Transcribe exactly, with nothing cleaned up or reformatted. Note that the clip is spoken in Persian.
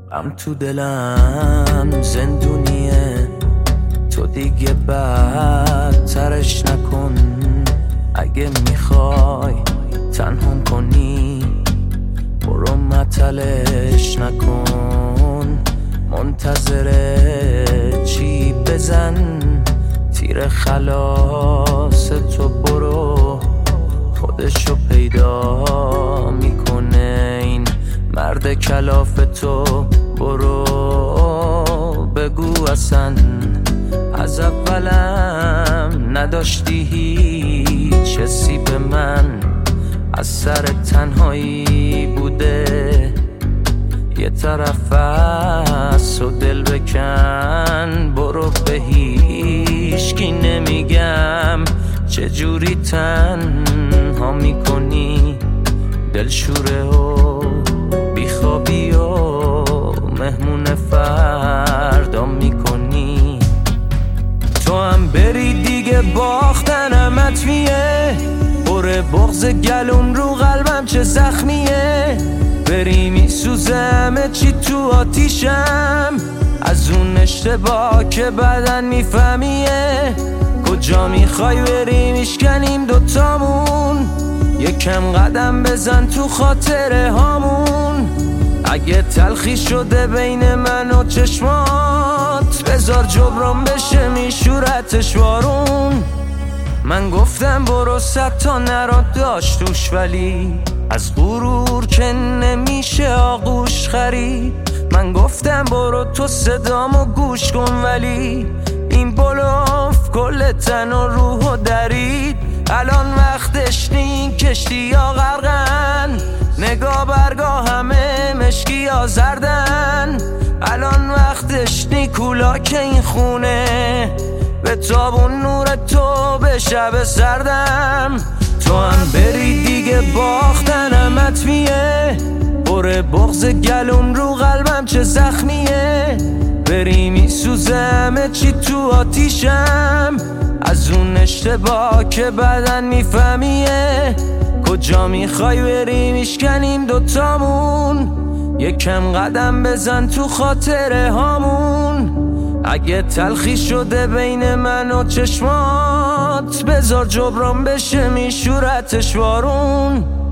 غم تو دلم زندونیه، تو دیگه بدترش نکن. اگه میخوای تنهام کنی برو مطلش نکن. منتظره چی بزن تیر خلاص تو، برو خودشو پیدا میکنه این مرد کلاف تو. برو بگو اصلا از اولم نداشتی هیچ حسی به من، از سر تنهایی بوده یه طرف از و دل بکن. برو به هیچکی نمیگم چجوری تنها میکنی، دلشوره و بیخوابی و مهمون فردا میکنی. تو هم بری دیگه باختنم اتمیه، بره بغض گلوم رو قلبم چه زخمیه. بری میسوزم چی تو آتیشم از اون اشتباه که بدن میفهمیه. کجا میخوای بری میشکنیم دوتامون، یکم قدم بزن تو خاطره هامون. اگه تلخی شده بین من و چشمات بذار جبران بشه میشورتش وارون. من گفتم برو صد تا نرا داشت توش، ولی از غرور که نمیشه آغوش خرید. من گفتم برو تو صدامو گوش کن، ولی این بلوف کل تن و روح و درید. الان وقتش نی کشتی یا غرقن، نگاه برگاه همه مشکی یا زردن. الان وقتش نی کولا که این خونه به تابون نور تو به شب سردم. تو هم بری دیگه باختنم اتمیه، بره بغض گلوم رو قلبم چه زخمیه. بری میسوزم چی تو آتیشم از اون اشتباه که بدن میفهمیه. کجا میخوای بری میشکنیم دوتامون، یکم قدم بزن تو خاطره هامون. اگه تلخی شده بین من و چشمات بذار جبران بشه میشورتش وارون.